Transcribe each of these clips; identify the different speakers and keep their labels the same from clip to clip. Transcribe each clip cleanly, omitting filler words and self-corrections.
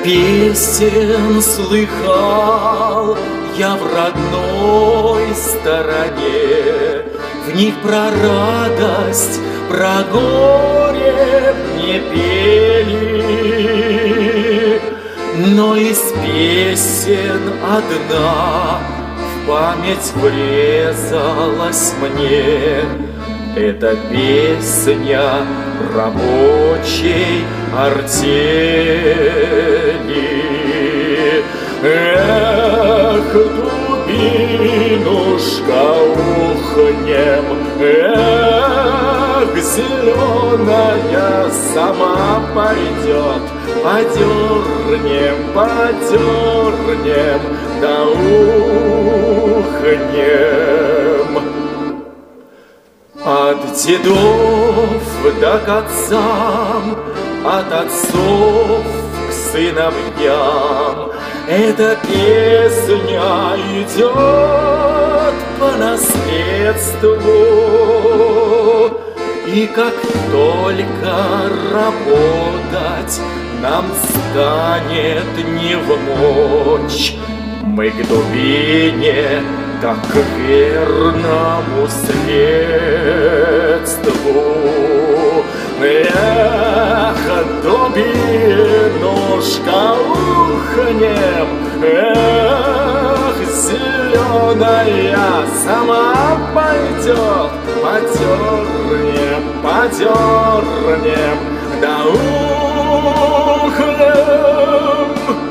Speaker 1: песен слыхал я в родной стороне, в них про радость, про горе не пели, но из песен одна в память врезалась мне. Это песня рабочей артели. Эх, дубинушка, ухнем, эх, зеленая сама пойдет, подернем, подернем, да ухнем. От дедов да к отцам, от отцов к сыновьям эта песня идет по наследству. И как только работать нам станет невмочь, мы к дубине так к верному средству. Эх, дубинушка, ухнем, эх, зеленая сама пойдет, подернем, подернем, да ухнем.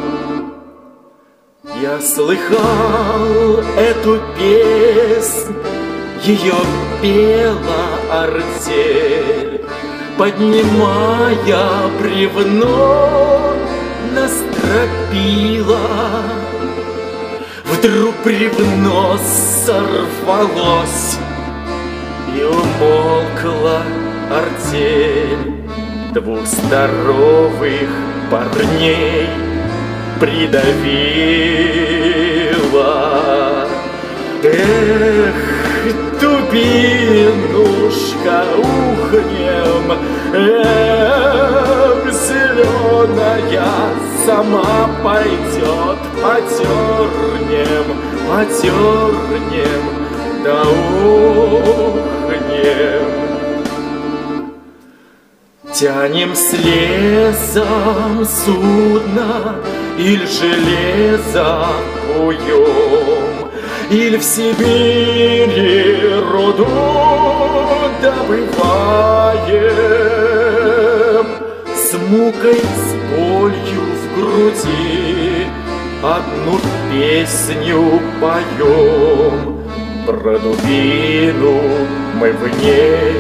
Speaker 1: Я слыхал эту песнь, ее пела артель, поднимая бревно на стропила. Вдруг бревно сорвалось и умолкла артель. Двух здоровых парней придавила. Эх, дубинушка, ухнем, эх, зеленая сама пойдет, подернем, подернем, да ухнем. Тянем с лесом судно, иль железо куем, иль в Сибири руду добываем. С мукой, с болью в груди одну песню поем. Про дубину мы в ней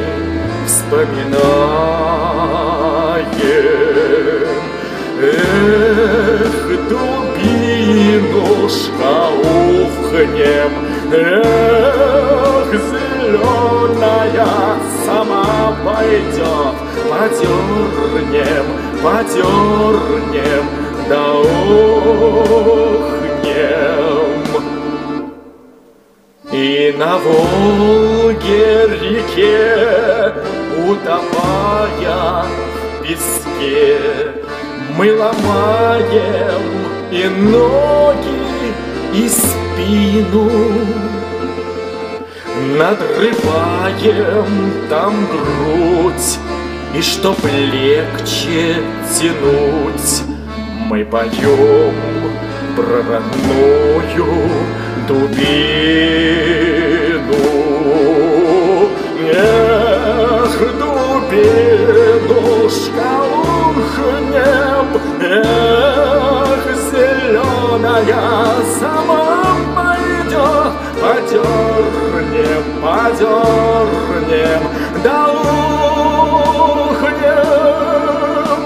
Speaker 1: вспоминаем. Эх, дубинушка, ухнем, эх, зеленая сама пойдет, подернем, подернем, да ухнем. И на Волге реке, утопая в песке, мы ломаем и ноги, и спину, надрываем там грудь, и чтоб легче тянуть, мы поем про родную дубину. Эх, дубинушка, ухнем, эх, зеленая сама пойдет, подернем, подернем, да ухнем.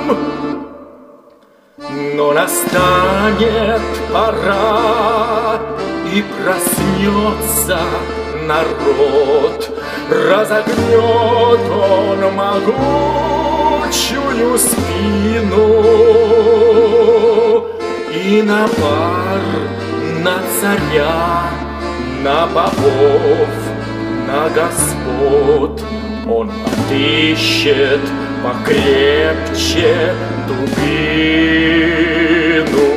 Speaker 1: Но настанет пора, и проснется народ, разогнет он могучую спину, и на бар, на царя, на богов, на господ он отыщет покрепче дубину. тишину.